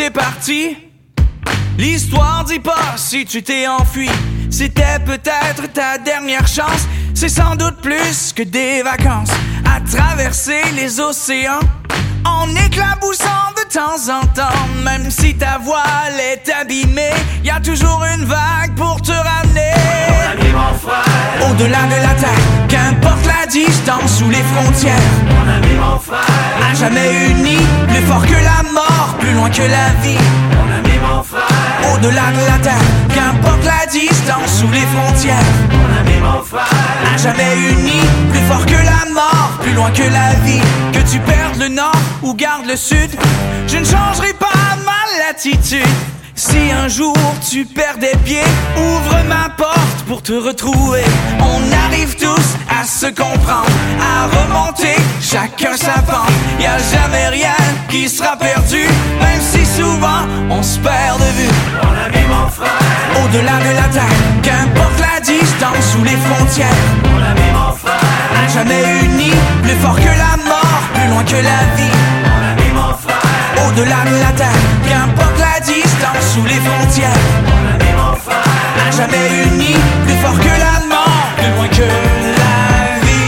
t'es parti, l'histoire dit pas si tu t'es enfui. C'était peut-être ta dernière chance. C'est sans doute plus que des vacances à traverser les océans en éclaboussant de temps en temps. Même si ta voile est abîmée, y a toujours une vague pour te ramener. Mon ami, mon frère, au-delà de la terre, qu'importe la distance ou les frontières. mon ami, mon frère, À jamais unis, plus fort que la mort, plus loin que la vie. mon ami, mon frère, Au-delà de la terre, qu'importe la distance ou les frontières. mon ami, mon frère, À jamais unis, plus fort que la mort, plus loin que la vie. Que tu perdes le nord ou gardes le sud, je ne changerai pas ma latitude. Si un jour tu perds des pieds, ouvre ma porte pour te retrouver. On arrive tous à se comprendre, à remonter chacun sa pente. Y a jamais rien qui sera perdu, même si souvent on se perd de vue. mon ami, mon frère, Au-delà de la terre, qu'importe la distance ou les frontières. mon ami, mon frère, À jamais unis, plus fort que la mort, plus loin que la vie. mon ami, mon frère, Au-delà de la terre, qu'importe la distance ou les frontières. mon ami, mon frère, À jamais unis, plus fort que la mort, plus loin que la vie.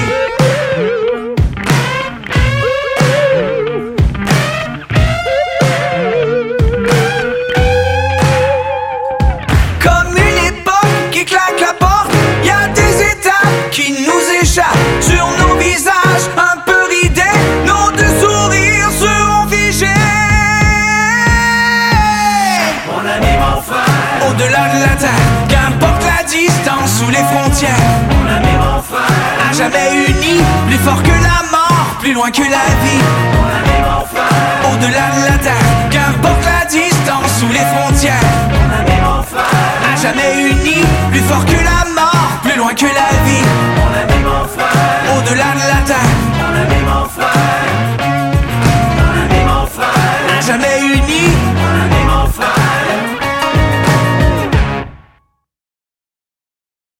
Comme une époque qui claque la porte, y a des étapes qui nous échappent. Sur nos visages un peu ridés, nos deux sourires seront figés. mon ami, mon frère, Au-delà de la terre, qu'importe la distance ou les frontières. mon ami, mon frère, À jamais unis, plus fort que la mort, plus loin que la vie. mon ami, mon frère, Au-delà de la terre, qu'importe la distance ou les frontières. mon ami, mon frère, À jamais unis, plus fort que la mort, plus loin que la vie. mon ami, mon frère, Au-delà de la terre, mon ami, mon frère.